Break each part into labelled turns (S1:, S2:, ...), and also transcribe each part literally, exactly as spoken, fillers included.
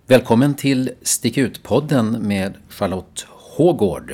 S1: Välkommen till Stick ut-podden med Charlotte Hågård.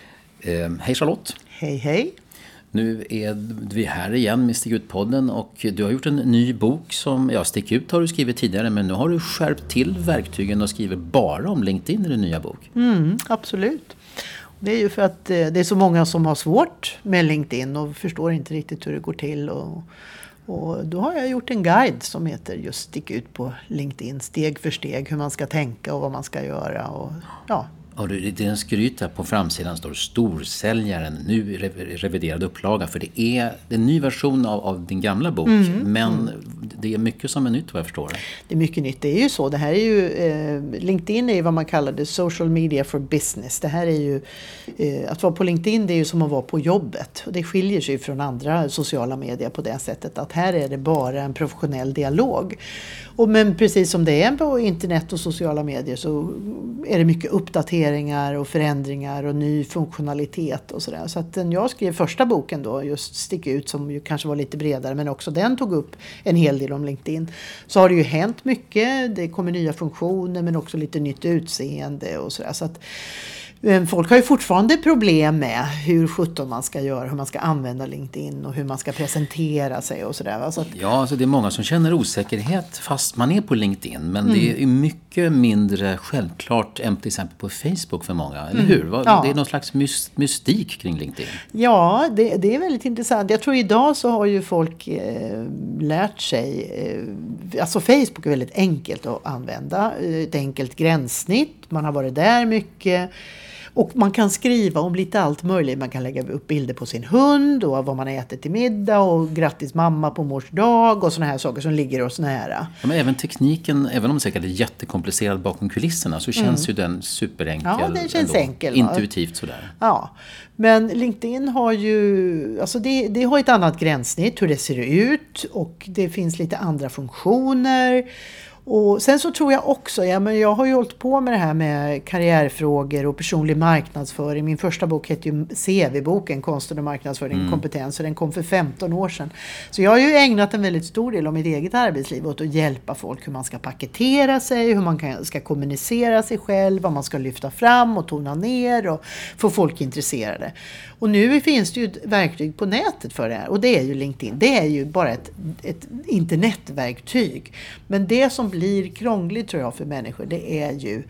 S1: Eh, hej Charlotte.
S2: Hej hej.
S1: Nu är vi här igen med Stick ut-podden och du har gjort en ny bok som, ja, Stick ut har du skrivit tidigare, men nu har du skärpt till verktygen och skriver bara om LinkedIn i din nya bok.
S2: Mm, absolut. Det är ju för att det är så många som har svårt med LinkedIn och förstår inte riktigt hur det går till. Och, och då har jag gjort en guide som heter just Stick ut på LinkedIn. Steg för steg hur man ska tänka och vad man ska göra. Och, ja.
S1: Och det är en skryt där på framsidan står storsäljaren, nu reviderad upplaga, för det är en ny version av, av din gamla bok, mm, men mm. det är mycket som är nytt vad jag förstår.
S2: Det är mycket nytt, det är ju så. Det här är ju, eh, LinkedIn är ju vad man kallar det social media for business. Det här är ju, eh, att vara på LinkedIn det är ju som att vara på jobbet. Och det skiljer sig från andra sociala medier på det sättet att här är det bara en professionell dialog. Och men precis som det är på internet och sociala medier så är det mycket uppdateringar och förändringar och ny funktionalitet och sådär. Så att när jag skrev första boken då, just Stick ut, som ju kanske var lite bredare men också den tog upp en hel del om LinkedIn, så har det ju hänt mycket. Det kommer nya funktioner men också lite nytt utseende och sådär. Så att folk har ju fortfarande problem med hur sjutton man ska göra, hur man ska använda LinkedIn och hur man ska presentera sig och sådär. Så att...
S1: Ja, alltså det är många som känner osäkerhet fast man är på LinkedIn, men mm. det är mycket mindre självklart än till exempel på Facebook för många, eller hur? Mm. Ja. Det är någon slags mystik kring LinkedIn.
S2: Ja, det, det är väldigt intressant. Jag tror idag så har ju folk eh, lärt sig, eh, alltså Facebook är väldigt enkelt att använda, ett enkelt gränssnitt, man har varit där mycket. Och man kan skriva om lite allt möjligt. Man kan lägga upp bilder på sin hund och vad man äter till middag och grattis mamma på mors dag och såna här saker som ligger oss nära.
S1: Ja, men även tekniken, även om det säkert är jättekomplicerad bakom kulisserna, så känns mm. ju den superenkel.
S2: Ja, den känns
S1: ändå.
S2: enkel. Va?
S1: Intuitivt sådär.
S2: Ja, men LinkedIn har ju, alltså det, det har ett annat gränssnitt hur det ser ut och det finns lite andra funktioner. Och sen så tror jag också, ja, men jag har ju hållit på med det här med karriärfrågor och personlig marknadsföring. Min första bok heter ju C V-boken, Konsten och marknadsföring och kompetens, och den kom för femton år sedan. Så jag har ju ägnat en väldigt stor del av mitt eget arbetsliv åt att hjälpa folk hur man ska paketera sig, hur man kan, ska kommunicera sig själv, vad man ska lyfta fram och tona ner och få folk intresserade. Och nu finns det ju ett verktyg på nätet för det här, och det är ju LinkedIn. Det är ju bara ett, ett internetverktyg. Men det som blir krångligt tror jag för människor, det är ju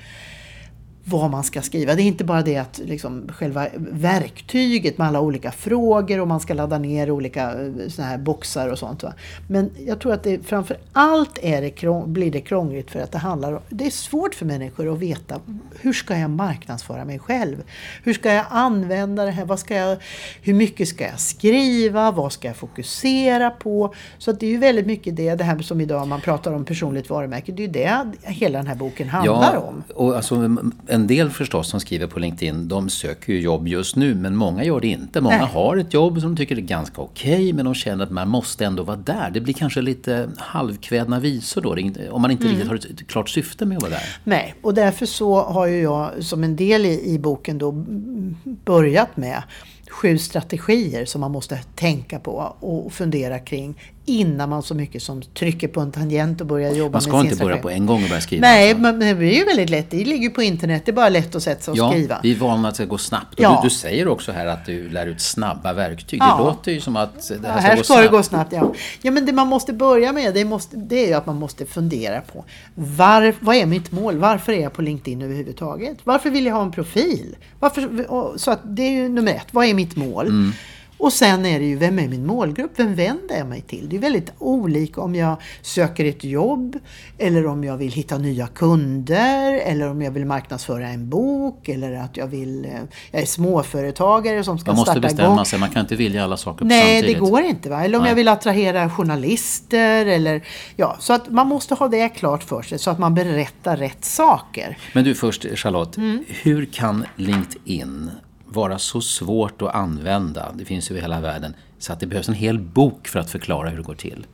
S2: vad man ska skriva. Det är inte bara det att liksom själva verktyget med alla olika frågor och man ska ladda ner olika såna här boxar och sånt. Va? Men jag tror att det framför allt är det krång, blir det krångligt för att det handlar om, det är svårt för människor att veta hur ska jag marknadsföra mig själv? Hur ska jag använda det här? Vad ska jag, hur mycket ska jag skriva? Vad ska jag fokusera på? Så att det är ju väldigt mycket det, det här som idag man pratar om personligt varumärke. Det är ju det hela den här boken handlar
S1: ja,
S2: om.
S1: Och alltså en del förstås som skriver på LinkedIn, de söker ju jobb just nu, men många gör det inte. Många Nej. har ett jobb som de tycker är ganska okej, men de känner att man måste ändå vara där. Det blir kanske lite halvkvädna visor då, om man inte mm. riktigt har ett klart syfte med att vara där.
S2: Nej, och därför så har ju jag som en del i, i boken då börjat med sju strategier som man måste tänka på och fundera kring innan man så mycket som trycker på en tangent och börjar jobba med sin
S1: Man ska
S2: med
S1: inte
S2: sin
S1: börja
S2: strategi.
S1: på en gång och börja skriva.
S2: Nej,
S1: alltså.
S2: men det är ju väldigt lätt. Det ligger på internet. Det är bara lätt att sätta sig och
S1: ja,
S2: skriva.
S1: Vi är vana att det ska gå snabbt. Och
S2: ja.
S1: du, du säger också här att du lär ut snabba verktyg.
S2: Ja.
S1: Det låter ju som att det här,
S2: ja,
S1: ska,
S2: här
S1: gå
S2: ska
S1: snabbt.
S2: det gå snabbt. Ja. ja, men det man måste börja med det, måste, det är ju att man måste fundera på var, vad är mitt mål? Varför är jag på LinkedIn överhuvudtaget? Varför vill jag ha en profil? Varför, så att det är ju nummer ett. Vad är mitt mål? Mm. Och sen är det ju, vem är min målgrupp? Vem vänder jag mig till? Det är väldigt olika om jag söker ett jobb eller om jag vill hitta nya kunder eller om jag vill marknadsföra en bok eller att jag vill, jag är småföretagare som ska
S1: starta igång. Man måste bestämma
S2: igång.
S1: sig, man kan inte vilja alla saker på
S2: Nej,
S1: samtidigt.
S2: det går inte. Va? Eller om Nej. jag vill attrahera journalister eller ja, så att man måste ha det klart för sig så att man berättar rätt saker.
S1: Men du först, Charlotte, mm. hur kan LinkedIn vara så svårt att använda, det finns ju i hela världen, så att det behövs en hel bok för att förklara hur det går till?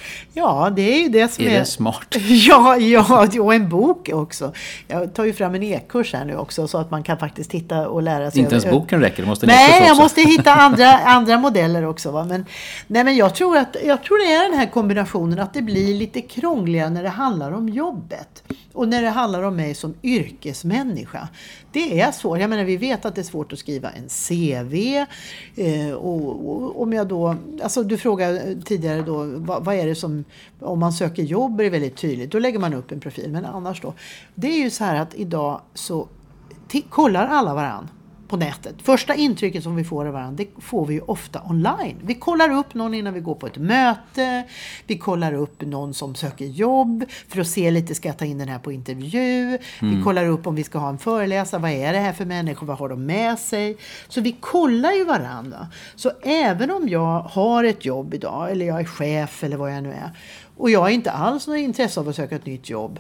S2: Ja, det är ju det som
S1: är...
S2: är...
S1: det smart?
S2: Ja, ja, och en bok också. Jag tar ju fram en e-kurs här nu också så att man kan faktiskt titta och lära sig.
S1: Inte ens boken räcker, du måste
S2: Nej,
S1: också.
S2: jag måste hitta andra, andra modeller också. Va? Men, nej, men jag tror att jag tror det är den här kombinationen att det blir lite krångligare när det handlar om jobbet. Och när det handlar om mig som yrkesmänniska. Det är svårt. Jag menar, vi vet att det är svårt att skriva en C V. Eh, och, och om jag då... Alltså du frågade tidigare då, vad, vad är det som... Om man söker jobb är det väldigt tydligt. Då lägger man upp en profil. Men annars då... Det är ju så här att idag så t- kollar alla varann på nätet. Första intrycket som vi får av varandra, det får vi ju ofta online. Vi kollar upp någon innan vi går på ett möte. Vi kollar upp någon som söker jobb för att se lite, ska jag ta in den här på intervju. Mm. Vi kollar upp om vi ska ha en föreläsare. Vad är det här för människor? Vad har de med sig? Så vi kollar ju varandra. Så även om jag har ett jobb idag, eller jag är chef eller vad jag nu är, och jag har inte alls något intresse av att söka ett nytt jobb,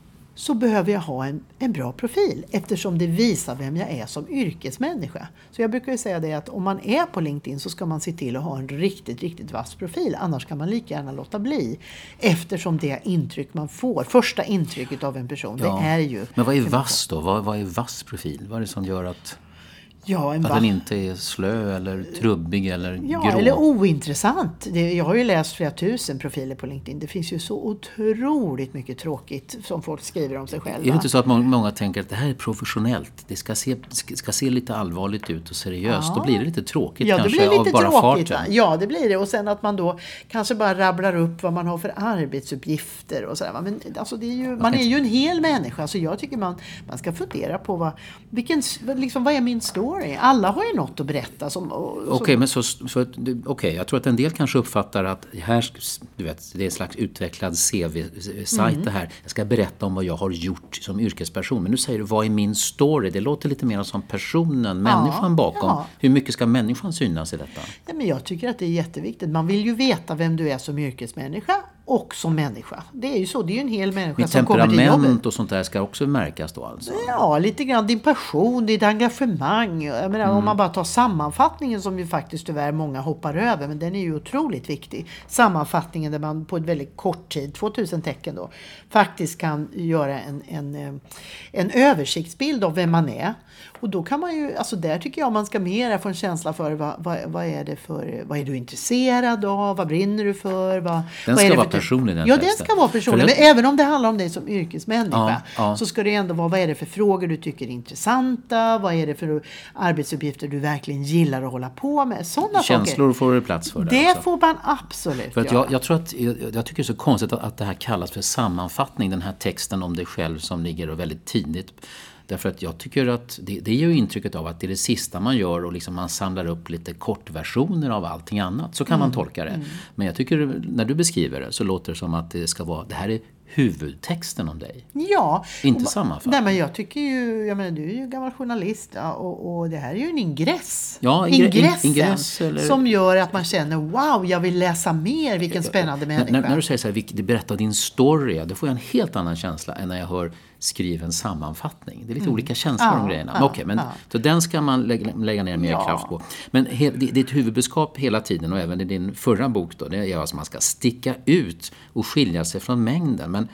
S2: så behöver jag ha en, en bra profil eftersom det visar vem jag är som yrkesmänniska. Så jag brukar ju säga det att om man är på LinkedIn så ska man se till att ha en riktigt, riktigt vass profil. Annars kan man lika gärna låta bli. Eftersom det intryck man får, första intrycket av en person, ja, det är ju...
S1: Men vad är vass då? Vad, vad är vass profil? Vad är det som gör att...
S2: Ja, en
S1: att den inte är slö eller trubbig eller
S2: ja,
S1: grå.
S2: Eller ointressant. Det, jag har ju läst flera tusen profiler på LinkedIn. Det finns ju så otroligt mycket tråkigt som folk skriver om sig själva.
S1: Är det inte så att många, många tänker att det här är professionellt? Det ska se, ska se lite allvarligt ut och seriöst. Ja. Då blir det lite tråkigt
S2: ja,
S1: kanske
S2: det blir lite
S1: av bara
S2: tråkigt,
S1: farten.
S2: Ja, det blir det. Och sen att man då kanske bara rabblar upp vad man har för arbetsuppgifter och sådär. Men alltså det är ju, man är ju en hel människa. Så jag tycker man, man ska fundera på vad, vilken, liksom, vad är min story? Alla har ju något att berätta. Som,
S1: Okej, okay, men så, så okay, jag tror att en del kanske uppfattar att här, du vet, det är en slags utvecklad C V-sajt mm. det här. Jag ska berätta om vad jag har gjort som yrkesperson. Men nu säger du, vad är min story? Det låter lite mer som personen, människan ja, bakom. Ja. Hur mycket ska människan synas i detta?
S2: Ja, men jag tycker att det är jätteviktigt. Man vill ju veta vem du är som yrkesmänniska och som människa. Det är ju så, det är ju en hel människa
S1: Mitt
S2: som kommer till jobbet.
S1: Temperament och sånt där ska också märkas då alltså?
S2: Ja, lite grann din passion, ditt engagemang. Jag menar, mm. om man bara tar sammanfattningen som ju faktiskt tyvärr många hoppar över, men den är ju otroligt viktig. Sammanfattningen där man på ett väldigt kort tid, tvåtusen tecken då, faktiskt kan göra en, en, en översiktsbild av vem man är. Och då kan man ju, alltså där tycker jag man ska mer få en känsla för vad, vad, vad är det för, vad är du intresserad av, vad brinner du för, vad,
S1: den
S2: vad är
S1: ska
S2: det
S1: vara
S2: för
S1: personlig den
S2: Ja,
S1: texten.
S2: den ska vara personlig,
S1: jag...
S2: men även om det handlar om dig som yrkesmänniska
S1: ja, ja.
S2: så ska det ändå vara, vad är det för frågor du tycker är intressanta, vad är det för arbetsuppgifter du verkligen gillar att hålla på med, sådana
S1: känslor
S2: saker.
S1: får du plats för.
S2: Det
S1: också.
S2: får man absolut
S1: för att
S2: göra.
S1: jag, jag tror att, jag, jag tycker det är så konstigt att, att det här kallas för sammanfattning, den här texten om dig själv som ligger väldigt tidigt. Därför att jag tycker att det, det är ju intrycket av att det är det sista man gör och liksom man samlar upp lite kortversioner av allting annat. Så kan mm. man tolka det. Mm. Men jag tycker när du beskriver det så låter det som att det ska vara, det här är huvudtexten om dig.
S2: Ja.
S1: Inte sammanfattning.
S2: Nej, men jag tycker ju, jag menar, du är ju gammal journalist ja, och, och det här är ju en ingress.
S1: Ja, ingre,
S2: Ingressen
S1: ingress eller...
S2: som gör att man känner, wow, jag vill läsa mer, vilken spännande människa.
S1: När, när du säger så här, det berättar din story, då får jag en helt annan känsla än när jag hör skriven sammanfattning. Det är lite mm. olika känslor
S2: ja,
S1: om grejerna.
S2: Ja,
S1: men okej, men,
S2: ja.
S1: Så den ska man lägga, lägga ner mer
S2: ja.
S1: kraft på. Men he, ditt huvudbudskap hela tiden och även i din förra bok då, det är att man ska sticka ut och skilja sig från mängden. Men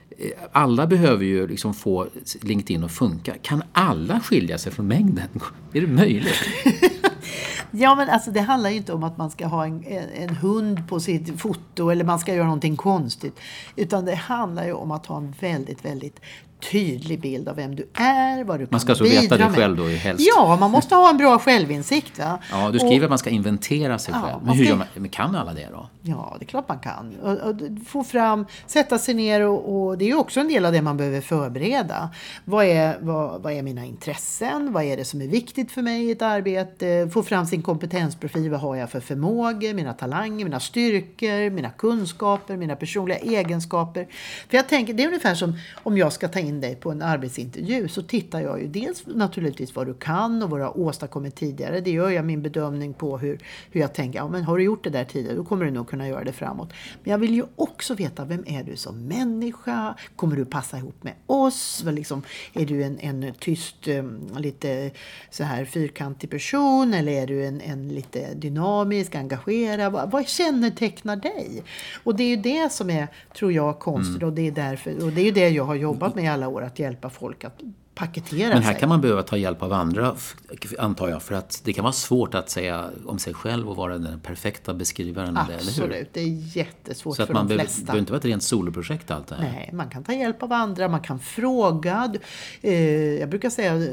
S1: alla behöver ju liksom få LinkedIn att funka. Kan alla skilja sig från mängden? Är det möjligt?
S2: Ja, men alltså det handlar ju inte om att man ska ha en, en hund på sitt foto eller man ska göra någonting konstigt. Utan det handlar ju om att ha en väldigt, väldigt tydlig bild av vem du är, vad du kan
S1: Man ska så
S2: bidra
S1: veta det
S2: med.
S1: själv då helst.
S2: Ja, man måste ha en bra självinsikt. Va?
S1: Ja, du skriver och, att man ska inventera sig
S2: ja,
S1: själv. Men hur gör man? Men kan alla det då?
S2: Ja, det är klart man kan. Och, och få fram, sätta sig ner och, och det är ju också en del av det man behöver förbereda. Vad är, vad, vad är mina intressen? Vad är det som är viktigt för mig i ett arbete? Få fram sin kompetensprofil. Vad har jag för förmågor? Mina talanger, mina styrkor, mina kunskaper, mina personliga egenskaper. För jag tänker, det är ungefär som om jag ska ta in dig på en arbetsintervju så tittar jag ju dels naturligtvis vad du kan och vad du har åstadkommit tidigare. Det gör jag min bedömning på hur, hur jag tänker. Ja, men har du gjort det där tidigare, då kommer du nog kunna göra det framåt. Men jag vill ju också veta, vem är du som människa? Kommer du passa ihop med oss? Liksom, är du en, en tyst, lite så här fyrkantig person? Eller är du en, en lite dynamisk, engagerad? Vad, vad kännetecknar dig? Och det är ju det som är, tror jag, konstigt. Mm. Och det är därför, och det är ju det jag har jobbat med i alla år, att hjälpa folk att paketera
S1: Men här
S2: sig.
S1: kan man behöva ta hjälp av andra, antar jag, för att det kan vara svårt att säga om sig själv och vara den perfekta beskrivaren.
S2: Absolut,
S1: eller hur?
S2: det är jättesvårt
S1: Så att
S2: för
S1: man
S2: de
S1: behöver,
S2: flesta.
S1: behöver inte vara ett rent soloprojekt allt det här.
S2: Nej, man kan ta hjälp av andra, man kan fråga. Eh, jag brukar säga,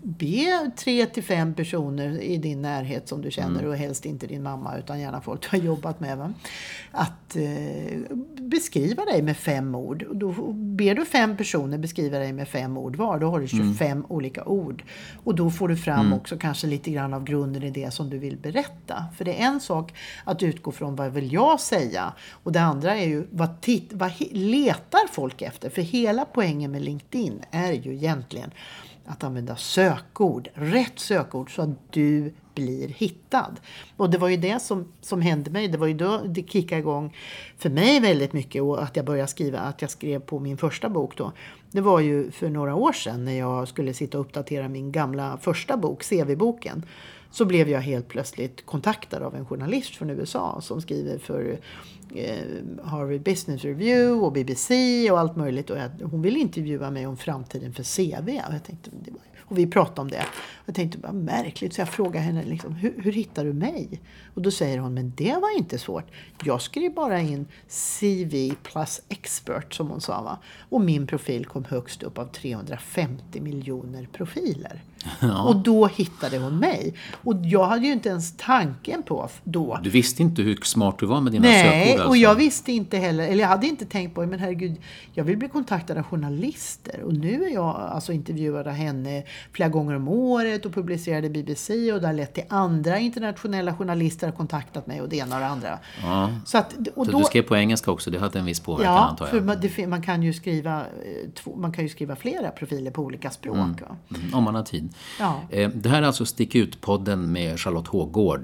S2: be tre till fem personer i din närhet som du känner, mm. och helst inte din mamma utan gärna folk du har jobbat med. Va? Att eh, beskriva dig med fem ord. Och då ber du fem personer beskriva dig med fem ord var, då har du tjugofem mm. olika ord. Och då får du fram mm. också kanske lite grann av grunden i det som du vill berätta. För det är en sak att utgå från vad vill jag säga. Och det andra är ju vad, tit- vad letar folk efter. För hela poängen med LinkedIn är ju egentligen att använda sökord. Rätt sökord så att du blir hittad. Och det var ju det som, som hände mig. Det var ju då det kickade igång för mig väldigt mycket. Och att jag började skriva, att jag skrev på min första bok då. Det var ju för några år sedan när jag skulle sitta och uppdatera min gamla första bok, C V-boken. Så blev jag helt plötsligt kontaktad av en journalist från U S A som skriver för eh, Harvard Business Review och B B C och allt möjligt. Och jag, hon ville intervjua mig om framtiden för C V. Och, jag tänkte, det var, och vi pratade om det. Jag tänkte, bara märkligt. Så jag frågade henne, liksom, hur, hur hittar du mig? Och då säger hon, men det var inte svårt. Jag skrev bara in C V plus expert, som hon sa. Va? Och min profil kom högst upp av trehundrafemtio miljoner profiler. Ja. Och då hittade hon mig. Och jag hade ju inte ens tanken på då.
S1: Du visste inte hur smart du var med dina
S2: Nej,
S1: sökord?
S2: alltså. Och jag visste inte heller, eller jag hade inte tänkt på, men herregud, jag vill bli kontaktad av journalister. Och nu är jag alltså intervjuad av henne flera gånger om året och publicerade i B B C, och det har lett till andra internationella journalister har kontaktat mig och det ena och det andra.
S1: Ja.
S2: Så, att, och
S1: så
S2: då,
S1: du skrev på engelska också, det hade en viss påverkan,
S2: ja,
S1: antar jag.
S2: för man, det, man kan ju skriva man kan ju skriva flera profiler på olika språk.
S1: Mm. Mm, om man har tid.
S2: Ja.
S1: Det här är alltså Stick ut-podden med Charlotte Hågård.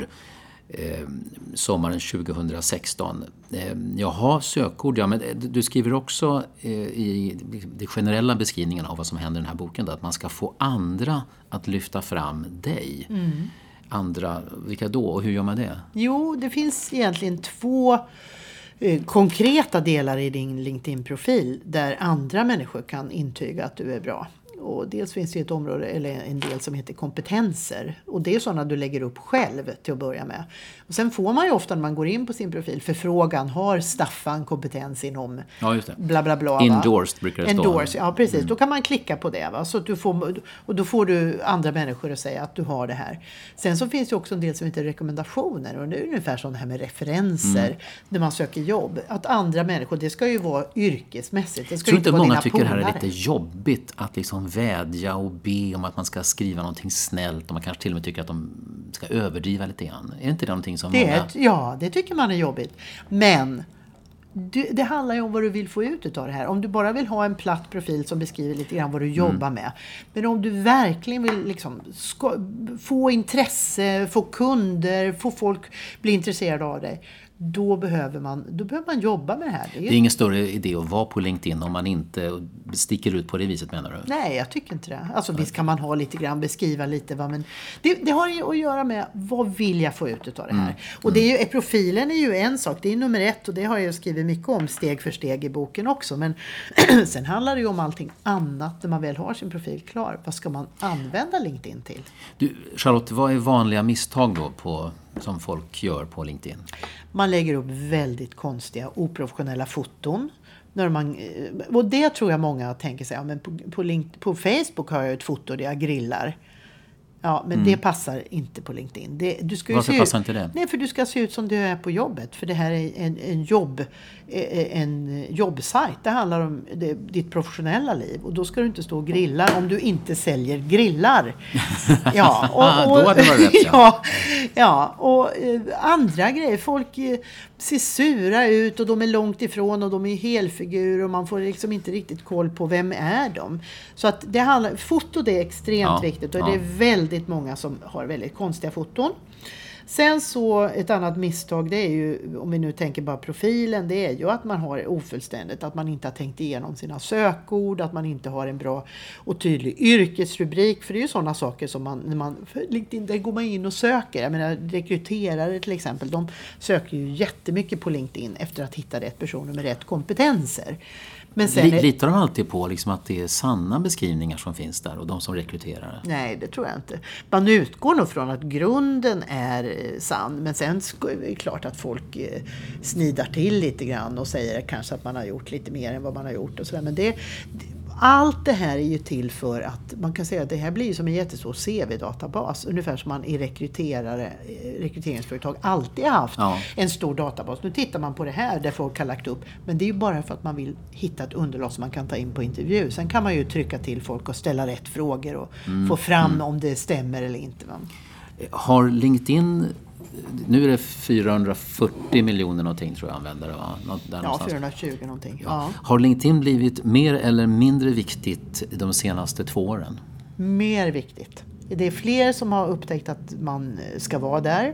S1: Eh, sommaren tjugohundrasexton. Eh, jaha, sökord. Ja, men du skriver också eh, i den generella beskrivningen av vad som händer i den här boken då, att man ska få andra att lyfta fram dig.
S2: Mm.
S1: Andra, vilka då? Och hur gör man det?
S2: Jo, det finns egentligen två eh, konkreta delar i din LinkedIn-profil där andra människor kan intyga att du är bra. Och dels finns det ett område eller en del som heter kompetenser. Och det är sådana du lägger upp själv till att börja med. Och sen får man ju ofta när man går in på sin profil förfrågan, har Staffan kompetens inom
S1: ja, just det.
S2: bla bla bla.
S1: Endorsed brukar det stå.
S2: Endorsed, ja precis. Mm. Då kan man klicka på det. Va? Så att du får, och då får du andra människor att säga att du har det här. Sen så finns det också en del som heter rekommendationer. Och det är ungefär som det här med referenser mm. när man söker jobb. Att andra människor, det ska ju vara yrkesmässigt. Det ska
S1: jag tror inte
S2: inte
S1: många tycker det här
S2: polare.
S1: är lite jobbigt att liksom vädja och be om att man ska skriva någonting snällt, och man kanske till och med tycker att de ska överdriva lite grann. Är inte det någonting som
S2: det
S1: många...
S2: Är, ja, det tycker man är jobbigt. Men det, det handlar ju om vad du vill få ut av det här. Om du bara vill ha en platt profil som beskriver lite grann vad du jobbar mm. med. Men om du verkligen vill liksom ska, få intresse, få kunder, få folk bli intresserade av dig, då behöver man, då behöver man jobba med det här. Det är,
S1: det är ingen större idé att vara på LinkedIn om man inte sticker ut på det viset, menar du?
S2: Nej, jag tycker inte det. Alltså visst kan man ha lite grann, beskriva lite vad, men det, det har ju att göra med vad vill jag få ut av det här. Mm. Och det är ju, profilen är ju en sak, det är nummer ett, och det har jag skrivit mycket om steg för steg i boken också. Men sen handlar det ju om allting annat när man väl har sin profil klar. Vad ska man använda LinkedIn till?
S1: Du, Charlotte, vad är vanliga misstag då på, som folk gör på LinkedIn?
S2: Man lägger upp väldigt konstiga, oprofessionella foton. När man, och det tror jag många tänker sig, ja, men på, på, link, på Facebook har jag ett foto där jag grillar. Ja, men mm. det passar inte på LinkedIn. Det, du ska ju
S1: Varför
S2: se
S1: passar
S2: ut,
S1: inte det?
S2: Nej, för du ska se ut som du är på jobbet. För det här är en, en, jobb, en jobbsajt. Det handlar om det, ditt professionella liv. Och då ska du inte stå och grilla om du inte säljer grillar. Ja, och, och,
S1: då hade det varit rätt. Ja,
S2: ja, ja, och eh, andra grejer. Folk eh, ser sura ut och de är långt ifrån och de är helfigurer och man får liksom inte riktigt koll på vem är de. Så att det handlar, foto det är extremt ja, viktigt och ja. Det är väldigt många som har väldigt konstiga foton. Sen så ett annat misstag, det är ju, om vi nu tänker bara profilen, det är ju att man har ofullständigt, att man inte har tänkt igenom sina sökord, att man inte har en bra och tydlig yrkesrubrik, för det är ju sådana saker som man, när man, för LinkedIn, där går man in och söker. Jag menar, rekryterare till exempel, de söker ju jättemycket på LinkedIn efter att hitta rätt personer med rätt kompetenser. Men sen är...
S1: Litar de alltid på liksom att det är sanna beskrivningar som finns där och de som rekryterar?
S2: Nej, det tror jag inte. Man utgår nog från att grunden är sann, men sen är det klart att folk snidar till lite grann och säger kanske att man har gjort lite mer än vad man har gjort och sådär. Men det, allt det här är ju till för att man kan säga att det här blir som en jättestor C V-databas. Ungefär som man i rekryterare, rekryteringsföretag alltid har haft ja. en stor databas. Nu tittar man på det här där folk har lagt upp. Men det är ju bara för att man vill hitta ett underlag som man kan ta in på intervju. Sen kan man ju trycka till folk och ställa rätt frågor och mm. få fram mm. om det stämmer eller inte.
S1: Har LinkedIn... Nu är det fyrahundrafyrtio miljoner någonting tror jag användare. Va? Något där
S2: ja, fyrahundratjugo någonting. Ja.
S1: Ja. Har LinkedIn blivit mer eller mindre viktigt de senaste två åren?
S2: Mer viktigt. Det är fler som har upptäckt att man ska vara där.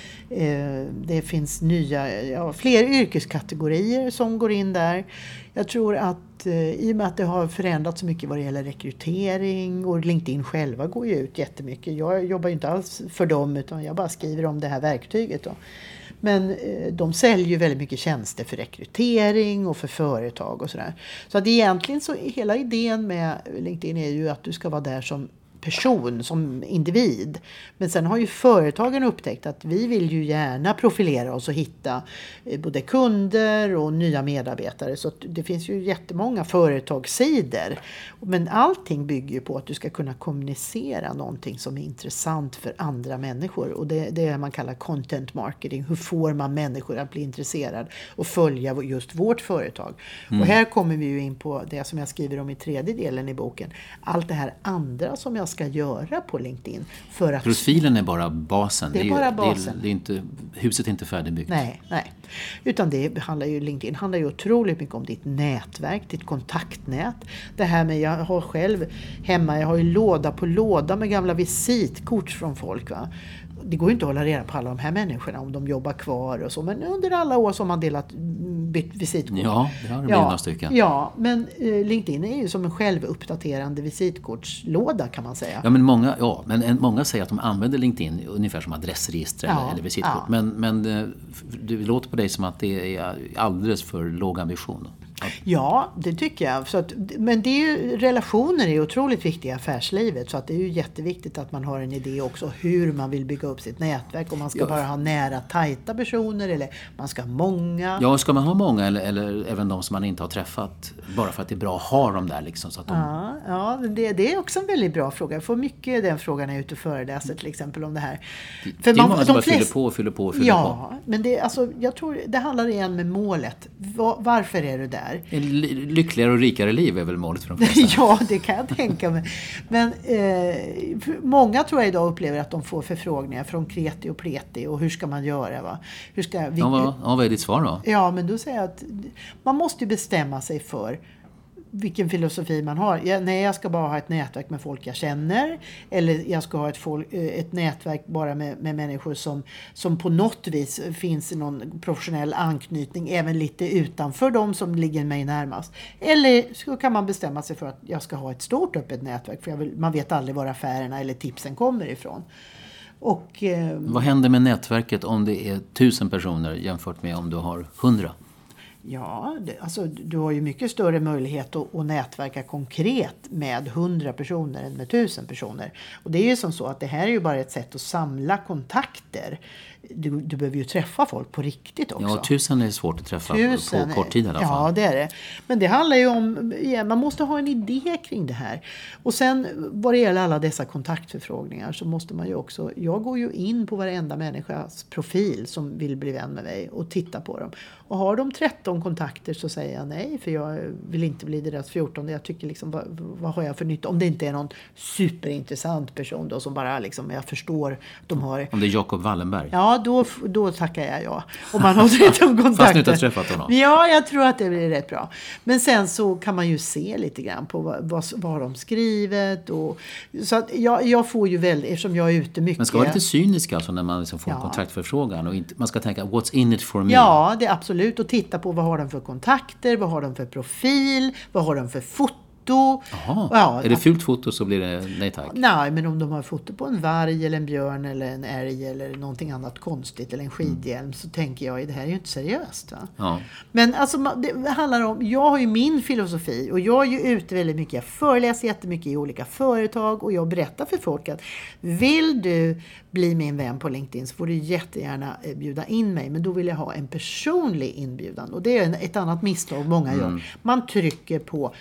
S2: Det finns nya, ja, fler yrkeskategorier som går in där. Jag tror att i och med att det har förändrats så mycket vad det gäller rekrytering, och LinkedIn själva går ju ut jättemycket. Jag jobbar ju inte alls för dem, utan jag bara skriver om det här verktyget då. Men de säljer ju väldigt mycket tjänster för rekrytering och för företag och sådär. Så att egentligen så hela idén med LinkedIn är ju att du ska vara där som person, som individ. Men sen har ju företagen upptäckt att vi vill ju gärna profilera oss och hitta både kunder och nya medarbetare. Så det finns ju jättemånga företagssidor. Men allting bygger ju på att du ska kunna kommunicera någonting som är intressant för andra människor. Och det, det är det man kallar content marketing. Hur får man människor att bli intresserade och följa just vårt företag? Mm. Och här kommer vi ju in på det som jag skriver om i tredje delen i boken. Allt det här andra som jag ska göra på LinkedIn. För att...
S1: Profilen är bara basen.
S2: Det är, det är bara basen.
S1: Det är, det är inte, huset är inte färdigbyggt.
S2: Nej, nej. Utan det handlar ju, LinkedIn handlar ju otroligt mycket om ditt nätverk, ditt kontaktnät. Det här med, jag har själv hemma, jag har ju låda på låda med gamla visitkort från folk, va. Det går ju inte att hålla reda på alla de här människorna om de jobbar kvar och så. Men under alla år som man delat bytt visitkort.
S1: Ja, det har det blivit
S2: ja,
S1: några stycken.
S2: Ja, men eh, LinkedIn är ju som en självuppdaterande visitkortslåda kan man säga.
S1: Ja, men många, ja, men en, många säger att de använder LinkedIn ungefär som adressregister
S2: ja,
S1: eller, eller visitkort. Ja. Men, men det låter på dig som att det är alldeles för låg ambition.
S2: Ja, det tycker jag. Så att, men det är ju, relationer är otroligt viktiga i affärslivet. Så att det är ju jätteviktigt att man har en idé också hur man vill bygga upp sitt nätverk. Om man ska ja. bara ha nära, tajta personer eller man ska ha många.
S1: Ja, ska man ha många eller, eller även de som man inte har träffat bara för att det är bra att ha dem där liksom. Så att de...
S2: Ja, ja det, det är också en väldigt bra fråga. Jag får mycket den frågan när jag är ute och föreläser till exempel om det här.
S1: Det, för det är man, många som bara flest... fyller på och fyller på och fyller
S2: ja,
S1: på.
S2: Ja, men det, alltså, jag tror det handlar igen med målet. Var, varför är du där?
S1: En lyckligare och rikare liv är väl målet för de flesta.
S2: Ja, det kan jag tänka mig. Men eh, många tror jag idag upplever att de får förfrågningar från kreti och pleti och hur ska man göra, va? Hur ska vi...
S1: ja, vad, ja, vad är ditt svar då?
S2: Ja, men då säger jag att man måste bestämma sig för vilken filosofi man har. Jag, nej, jag ska bara ha ett nätverk med folk jag känner. Eller jag ska ha ett, folk, ett nätverk bara med, med människor som, som på något vis finns i någon professionell anknytning. Även lite utanför de som ligger mig närmast. Eller så kan man bestämma sig för att jag ska ha ett stort öppet nätverk. För jag vill, man vet aldrig var affärerna eller tipsen kommer ifrån. Och, eh,
S1: vad händer med nätverket om det är tusen personer jämfört med om du har hundra?
S2: Ja, det, alltså, du har ju mycket större möjlighet att, att nätverka konkret med hundra personer än med tusen personer. Och det är ju som så att det här är ju bara ett sätt att samla kontakter. Du, du behöver ju träffa folk på riktigt också.
S1: Ja, tusen är svårt att träffa
S2: tusen
S1: på kort tid i alla fall.
S2: Ja, det är det. Men det handlar ju om, ja, man måste ha en idé kring det här. Och sen vad det gäller alla dessa kontaktförfrågningar så måste man ju också, jag går ju in på varenda människas profil som vill bli vän med mig och titta på dem. Och har de tretton kontakter så säger jag nej, för jag vill inte bli deras fjortonde. Jag tycker liksom, vad, vad har jag för nytta? Om det inte är någon superintressant person då som bara liksom, jag förstår, de har...
S1: Om det är Jacob Wallenberg.
S2: Ja, Ja, då, då tackar jag ja. Om man har rätt om kontakter.
S1: Fast du inte har träffat honom.
S2: Ja, jag tror att det blir rätt bra. Men sen så kan man ju se lite grann på vad, vad, vad de skrivit. Och, så att jag, jag får ju väldigt, eftersom jag är ute mycket.
S1: Man ska vara lite cynisk alltså när man liksom får
S2: ja.
S1: en kontaktförfrågan. Och inte, man ska tänka, what's in it for me?
S2: Ja, det är absolut. Och titta på vad har de för kontakter, vad har de för profil, vad har de för foto.
S1: Jaha, ja, är det fult foto så blir det nej tack.
S2: Nej, men om de har foto på en varg eller en björn eller en älg eller någonting annat konstigt eller en skidhjälm mm. så tänker jag, det här är ju inte seriöst va?
S1: Ja.
S2: Men alltså det handlar om, jag har ju min filosofi och jag är ju ute väldigt mycket, jag föreläser jättemycket i olika företag och jag berättar för folk att vill du bli min vän på LinkedIn så får du jättegärna bjuda in mig, men då vill jag ha en personlig inbjudan och det är ett annat misstag många mm. gör. Man trycker på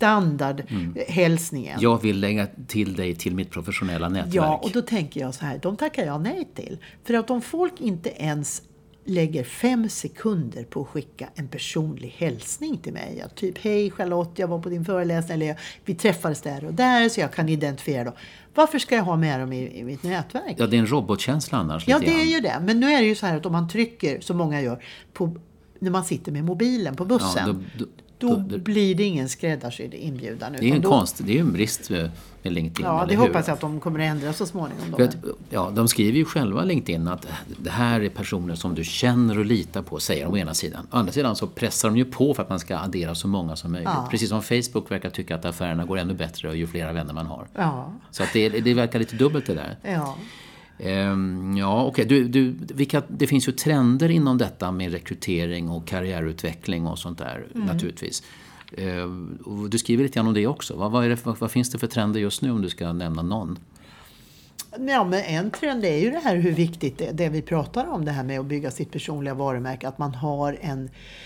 S2: standardhälsningen. Mm.
S1: Jag vill lägga till dig till mitt professionella nätverk.
S2: Ja, och då tänker jag så här, de tackar jag nej till. För att om folk inte ens lägger fem sekunder på att skicka en personlig hälsning till mig. Jag typ, hej Charlotte, jag var på din föreläsning eller vi träffades där och där så jag kan identifiera dem. Varför ska jag ha med dem i, i mitt nätverk?
S1: Ja, det är en robotkänsla annars.
S2: Ja, det är ju det. Men nu är det ju så här att om man trycker, som många gör, på, när man sitter med mobilen på bussen. Ja, då, då, då, då blir det ingen skräddarsydd inbjudan.
S1: Det är ju en konst, det är ju en brist med LinkedIn.
S2: Ja, det hoppas jag att de kommer att ändra så småningom. Då.
S1: Att, ja, de skriver ju själva LinkedIn att det här är personer som du känner och litar på, säger de å ena sidan. Å andra sidan så pressar de ju på för att man ska addera så många som möjligt. Ja. Precis som Facebook verkar tycka att affärerna går ännu bättre och ju flera vänner man har.
S2: Ja.
S1: Så att det, det verkar lite dubbelt det där.
S2: Ja.
S1: Um, ja, okej. Okay. Du, du, vilka, det finns ju trender inom detta med rekrytering och karriärutveckling och sånt där mm. naturligtvis. Uh, du skriver lite grann om det också. Vad, vad, är det, vad, vad finns det för trender just nu om du ska nämna någon?
S2: Ja, men en trend är ju det här hur viktigt det, det vi pratar om, det här med att bygga sitt personliga varumärke. Att man har en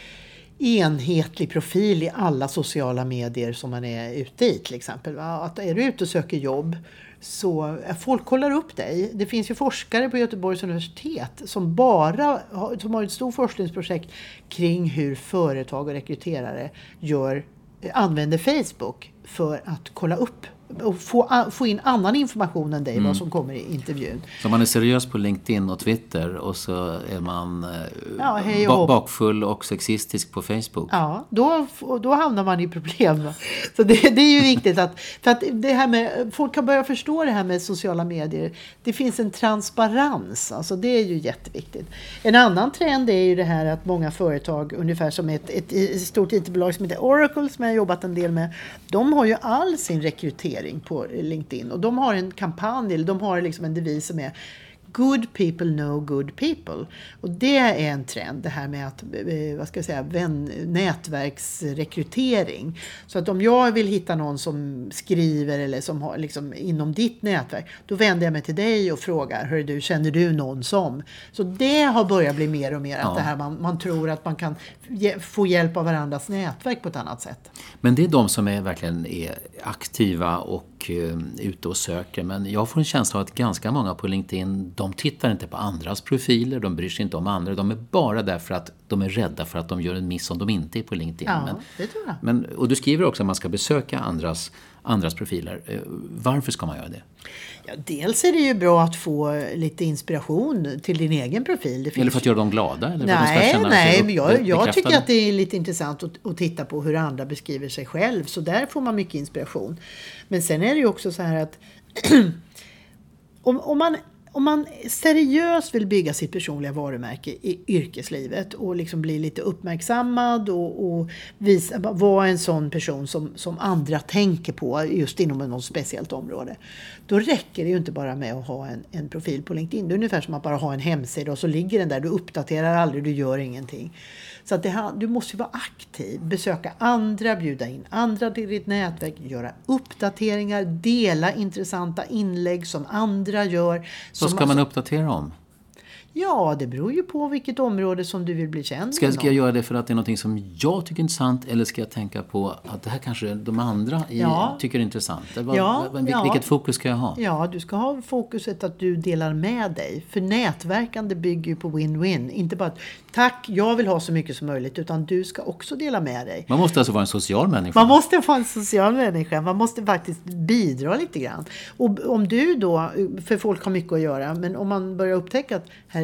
S2: enhetlig profil i alla sociala medier som man är ute i till exempel. Att är du ute och söker jobb så folk kollar upp dig. Det finns ju forskare på Göteborgs universitet som bara som har ett stort forskningsprojekt kring hur företag och rekryterare gör, använder Facebook för att kolla upp och få, få in annan information än dig, mm. vad som kommer i intervjun.
S1: Så man är seriös på LinkedIn och Twitter och så är man
S2: ja, hej
S1: och bakfull och sexistisk på Facebook.
S2: Ja, då, då hamnar man i problem. Så det, det är ju viktigt att, för att det här med, folk kan börja förstå det här med sociala medier. Det finns en transparens, alltså det är ju jätteviktigt. En annan trend är ju det här att många företag, ungefär som ett, ett, ett stort I T-bolag som heter Oracle som jag har jobbat en del med, de har ju all sin rekrytering på LinkedIn och de har en kampanj, eller de har liksom en devis som är good people know good people. Och det är en trend, det här med att, vad ska jag säga, vän, nätverksrekrytering. Så att om jag vill hitta någon som skriver eller som har liksom inom ditt nätverk, då vänder jag mig till dig och frågar, hör du, känner du någon som? Så det har börjat bli mer och mer
S1: ja.
S2: att det här man, man tror att man kan ge, få hjälp av varandras nätverk på ett annat sätt.
S1: Men det är de som är verkligen är aktiva och uh, ute och söker. Men jag får en känsla av att ganska många på LinkedIn, de tittar inte på andras profiler, de bryr sig inte om andra. De är bara där för att de är rädda för att de gör en miss om de inte är på LinkedIn.
S2: Ja,
S1: men,
S2: det tror jag.
S1: Men, och du skriver också att man ska besöka andras, andras profiler. Uh, varför ska man göra det?
S2: Ja, dels är det ju bra att få lite inspiration till din egen profil. Det finns
S1: eller för att göra dem glada? Eller
S2: nej,
S1: för att de ska känna
S2: nej
S1: sig
S2: men jag, jag tycker att det är lite intressant att, att titta på hur andra beskriver sig själv. Så där får man mycket inspiration. Men sen är det ju också så här att om, om man... Om man seriöst vill bygga sitt personliga varumärke i yrkeslivet och liksom bli lite uppmärksammad och, och visa, vara en sån person som, som andra tänker på just inom något speciellt område, då räcker det ju inte bara med att ha en, en profil på LinkedIn. Det är ungefär som att bara ha en hemsida och så ligger den där, du uppdaterar aldrig, du gör ingenting. Så att det, du måste ju vara aktiv, besöka andra, bjuda in andra till ditt nätverk, göra uppdateringar, dela intressanta inlägg som andra gör.
S1: Vad ska man uppdatera om?
S2: Ja, det beror ju på vilket område som du vill bli känd.
S1: Ska, ska jag göra det för att det är något som jag tycker är intressant, eller ska jag tänka på att det här kanske de andra i, ja. tycker är intressant? Vad,
S2: ja,
S1: vad,
S2: ja.
S1: Vilket fokus ska jag ha?
S2: Ja, du ska ha fokuset att du delar med dig. För nätverkande bygger ju på win-win. Inte bara att tack, jag vill ha så mycket som möjligt, utan du ska också dela med dig.
S1: Man måste alltså vara en social människa.
S2: Man måste vara en social människa. Man måste faktiskt bidra lite grann. Och om du då, för folk har mycket att göra, men om man börjar upptäcka att här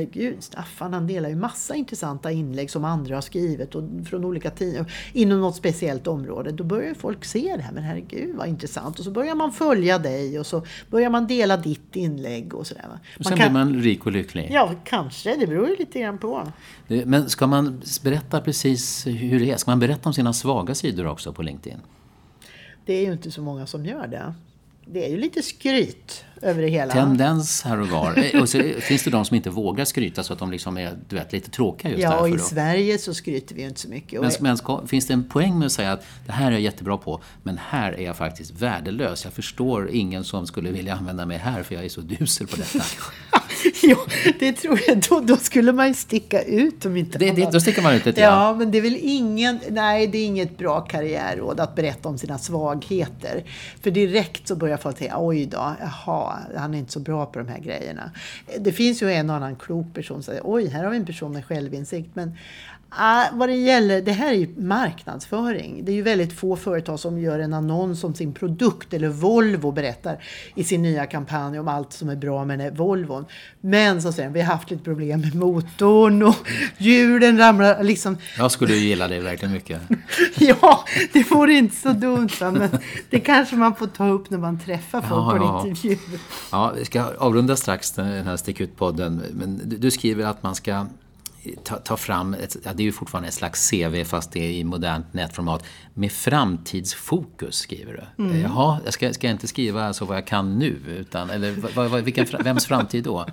S2: herregud, Staffan han delar ju massa intressanta inlägg som andra har skrivit och från olika tidningar inom något speciellt område. Då börjar folk se det här, men herregud vad intressant. Och så börjar man följa dig och så börjar man dela ditt inlägg och sådär.
S1: Och sen kan, blir man rik och lycklig.
S2: Ja, kanske. Det beror ju lite grann på.
S1: Men ska man berätta precis hur det är? Ska man berätta om sina svaga sidor också på LinkedIn?
S2: Det är ju inte så många som gör det. Det är ju lite skryt över det hela.
S1: Tendens här och var. Och så finns det de som inte vågar skryta så att de liksom är du vet, lite tråkiga just
S2: ja,
S1: därför.
S2: Ja, och i
S1: då.
S2: Sverige så skryter vi ju inte så mycket.
S1: Men, men ska, finns det en poäng med att säga att det här är jag jättebra på, men här är jag faktiskt värdelös. Jag förstår ingen som skulle vilja använda mig här för jag är så dusel på detta.
S2: Ja, det tror jag. Då, då skulle man ju sticka ut om inte
S1: det, det, Då sticker man ut lite.
S2: Ja, ja, men det är väl ingen... Nej, det är inget bra karriärråd att berätta om sina svagheter. För direkt så börjar folk säga, oj då, jaha, han är inte så bra på de här grejerna. Det finns ju en och annan klok person som säger, oj, här har vi en person med självinsikt. Men ah, vad det gäller, det här är ju marknadsföring. Det är ju väldigt få företag som gör en annons om sin produkt. Eller Volvo berättar i sin nya kampanj om allt som är bra med den här Volvon. Men så säger vi har haft lite problem med motorn och hjulen ramlar liksom.
S1: Jag skulle ju gilla det verkligen mycket.
S2: Ja, det vore inte så dumt. Men det kanske man får ta upp när man träffar folk ja, på
S1: ja.
S2: en intervju.
S1: Ja, vi ska avrunda strax den här Stick ut-podden. Men du, du skriver att man ska ta, ta fram, ett, ja, det är ju fortfarande ett slags C V fast det är i modernt nätformat. Med framtidsfokus skriver du. Mm. Jaha, jag ska, ska jag inte skriva alltså vad jag kan nu? Utan, eller vad, vad, vilken, vems framtid då?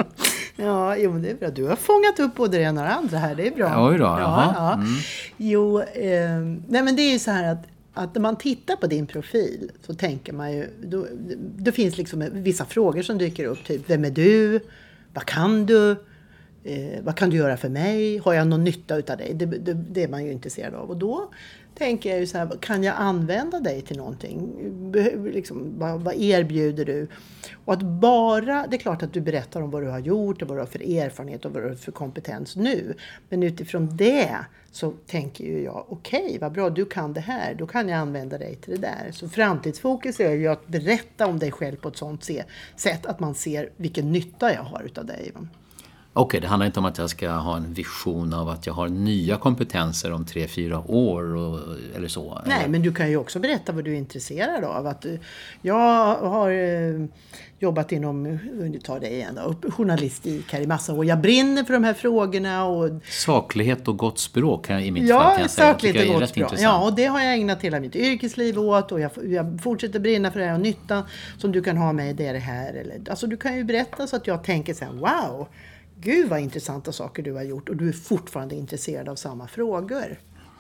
S2: Ja, jo, det är bra. Du har fångat upp både det ena och det andra här. Det är bra.
S1: Oj då,
S2: ja,
S1: jaha.
S2: Ja.
S1: Mm.
S2: Jo, eh, nej men det är ju så här att att när man tittar på din profil så tänker man ju, då, det finns liksom vissa frågor som dyker upp, typ vem är du, vad kan du, eh, vad kan du göra för mig, har jag någon nytta utav dig, det, det, det är man ju intresserad av. Och då tänker jag ju så här, kan jag använda dig till någonting, Be, liksom, vad, vad erbjuder du? Och att bara, det är klart att du berättar om vad du har gjort och vad du har för erfarenhet och vad du har för kompetens nu, men utifrån det så tänker ju jag, okej, okay, vad bra, du kan det här, då kan jag använda dig till det där. Så framtidsfokus är ju att berätta om dig själv på ett sånt sätt att man ser vilken nytta jag har utav dig.
S1: Okej, det handlar inte om att jag ska ha en vision av att jag har nya kompetenser om tre, fyra år och, eller så.
S2: Nej,
S1: eller?
S2: Men du kan ju också berätta vad du är intresserad av. Att jag har eh, jobbat inom, ta det igen då, journalistik här i massa år. Jag brinner för de här frågorna. Och...
S1: Saklighet och gott språk i mitt
S2: ja,
S1: fall kan jag säga.
S2: saklighet och gott språk. Ja, och det har jag ägnat hela mitt yrkesliv åt. Och jag, jag fortsätter brinna för det här. Och nyttan som du kan ha med det är det här. Eller, alltså du kan ju berätta så att jag tänker så här, wow, gud vad intressanta saker du har gjort och du är fortfarande intresserad av samma frågor.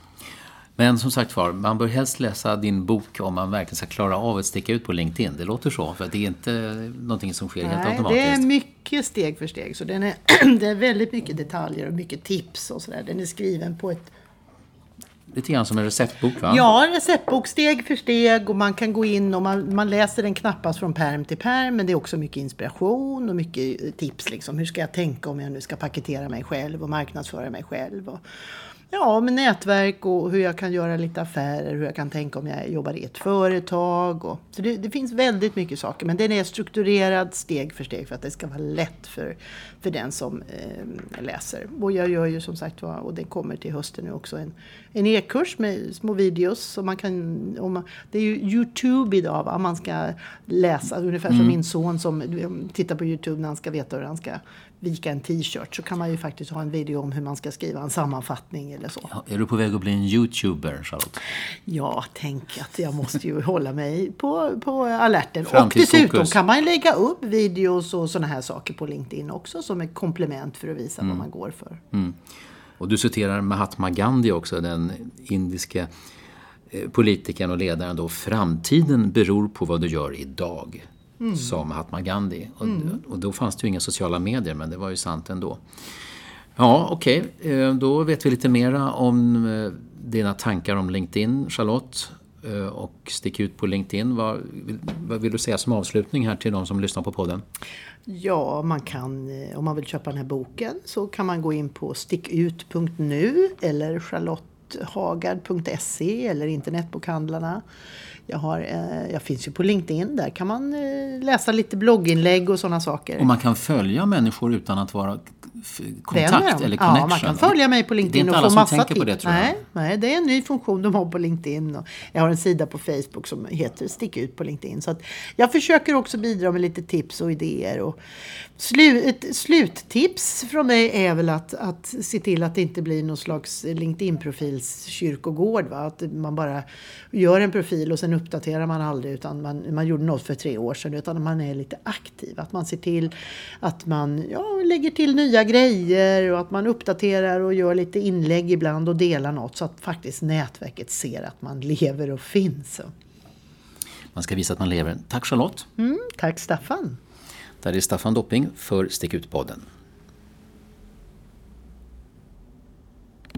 S1: Men som sagt var, man bör helst läsa din bok om man verkligen ska klara av att sticka ut på LinkedIn. Det låter så, för det är inte någonting som sker helt
S2: Nej,
S1: automatiskt.
S2: det är mycket steg för steg. Så den är, det är väldigt mycket detaljer och mycket tips och sådär. Den är skriven på ett...
S1: Lite grann som en receptbok, va?
S2: Ja, en receptbok steg för steg och man kan gå in och man, man läser den knappast från pärm till pärm, men det är också mycket inspiration och mycket tips liksom. Hur ska jag tänka om jag nu ska paketera mig själv och marknadsföra mig själv och ja, med nätverk och hur jag kan göra lite affärer, hur jag kan tänka om jag jobbar i ett företag. Och, så det, det finns väldigt mycket saker, men den är strukturerad steg för steg för att det ska vara lätt för, för den som eh, läser. Och jag gör ju som sagt, och det kommer till hösten nu också, en, en e-kurs med små videos. Så man kan, om man, det är ju YouTube idag, va? Man ska läsa, ungefär som mm. min son som tittar på YouTube när han ska veta hur han ska vika en t-shirt, så kan man ju faktiskt ha en video om hur man ska skriva en sammanfattning eller så.
S1: Ja, är du på väg att bli en YouTuber, Charlotte?
S2: Ja, tänk att jag måste ju hålla mig på, på alerten. Och dessutom kan man lägga upp videos och såna här saker på LinkedIn också som ett komplement för att visa mm. vad man går för.
S1: Mm. Och du citerar Mahatma Gandhi också, den indiska politikern och ledaren då. Framtiden beror på vad du gör idag. Mm. Som Mahatma Gandhi. Och, mm. och då fanns det ju inga sociala medier, men det var ju sant ändå. Ja, okej. Okay. Då vet vi lite mera om dina tankar om LinkedIn, Charlotte. Och stick ut på LinkedIn. Vad, vad vill du säga som avslutning här till de som lyssnar på podden?
S2: Ja, man kan, om man vill köpa den här boken så kan man gå in på stickut punkt nu eller charlottehagard punkt se eller internetbokhandlarna. Jag, har, eh, jag finns ju på LinkedIn, där kan man eh, läsa lite blogginlägg och sådana saker.
S1: Och man kan följa människor utan att vara f- kontakt eller connection.
S2: Ja, man kan följa mig på LinkedIn och få massa tips.
S1: På det, tror jag.
S2: Nej, nej, det är en ny funktion de har på LinkedIn. Och jag har en sida på Facebook som heter Stick ut på LinkedIn. Så att jag försöker också bidra med lite tips och idéer. Och slu, ett sluttips från mig är väl att, att se till att det inte blir någon slags LinkedIn-profils kyrkogård. Va? Att man bara gör en profil och sen uppdaterar man aldrig, utan man, man gjorde något för tre år sedan, utan man är lite aktiv. Att man ser till att man ja, lägger till nya grejer och att man uppdaterar och gör lite inlägg ibland och delar något så att faktiskt nätverket ser att man lever och finns.
S1: Man ska visa att man lever. Tack Charlotte.
S2: Mm, tack Staffan.
S1: Där är Staffan Dopping för Stick ut-podden.